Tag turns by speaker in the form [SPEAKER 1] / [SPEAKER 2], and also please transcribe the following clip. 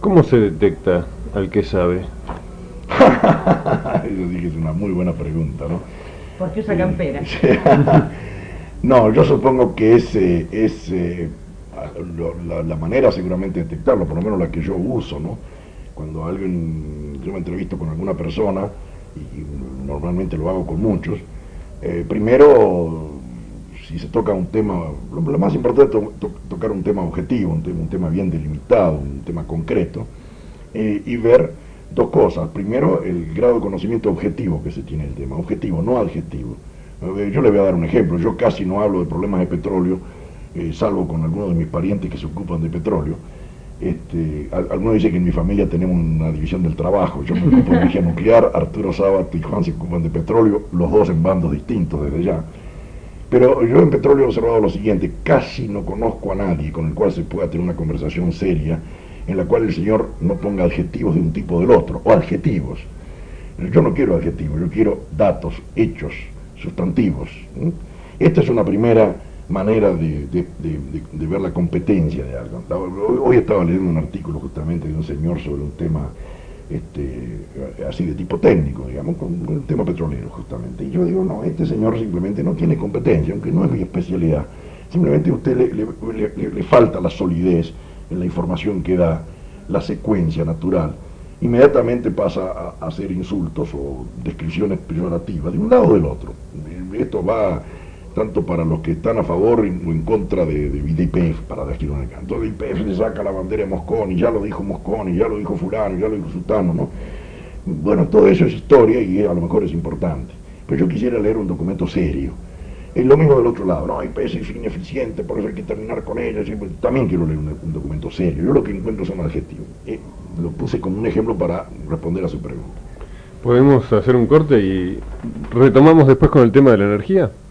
[SPEAKER 1] ¿Cómo se detecta al que sabe?
[SPEAKER 2] Eso sí que es una muy buena pregunta, ¿no?
[SPEAKER 3] ¿Por qué usa campera?
[SPEAKER 2] No, yo supongo que la manera seguramente de detectarlo, por lo menos la que yo uso, ¿no? Cuando yo me entrevisto con alguna persona, y normalmente lo hago con muchos, primero, si se toca un tema, lo más importante es tocar un tema objetivo, un tema bien delimitado, un tema concreto, y ver dos cosas. Primero, el grado de conocimiento objetivo que se tiene del tema, objetivo, no adjetivo. Yo le voy a dar un ejemplo. Yo casi no hablo de problemas de petróleo, salvo con algunos de mis parientes que se ocupan de petróleo. Algunos dicen que en mi familia tenemos una división del trabajo. Yo me ocupo de energía nuclear, Arturo Sábato y Juan se ocupan de petróleo, los dos en bandos distintos desde ya. Pero yo en petróleo he observado lo siguiente: casi no conozco a nadie con el cual se pueda tener una conversación seria en la cual el señor no ponga adjetivos de un tipo o del otro, o adjetivos. Yo no quiero adjetivos, yo quiero datos, hechos, sustantivos. Esta es una primera manera de ver la competencia de algo. Hoy estaba leyendo un artículo justamente de un señor sobre un tema así de tipo técnico, digamos, con un tema petrolero justamente. Y yo digo, no, este señor simplemente no tiene competencia, aunque no es mi especialidad. Simplemente a usted le falta la solidez en la información que da, la secuencia natural. Inmediatamente pasa a hacer insultos o descripciones peyorativas de un lado o del otro. Esto va tanto para los que están a favor o en contra de IPF, para describir un encanto. El IPF le saca la bandera de Mosconi, ya lo dijo Mosconi, ya lo dijo fulano, ya lo dijo sultano, ¿no? Bueno, todo eso es historia y a lo mejor es importante, pero yo quisiera leer un documento serio. Es lo mismo del otro lado, no, IPF es ineficiente, por eso hay que terminar con ella. También quiero leer un documento serio. Yo lo que encuentro son adjetivos. Lo puse como un ejemplo para responder a su pregunta.
[SPEAKER 1] ¿Podemos hacer un corte y retomamos después con el tema de la energía?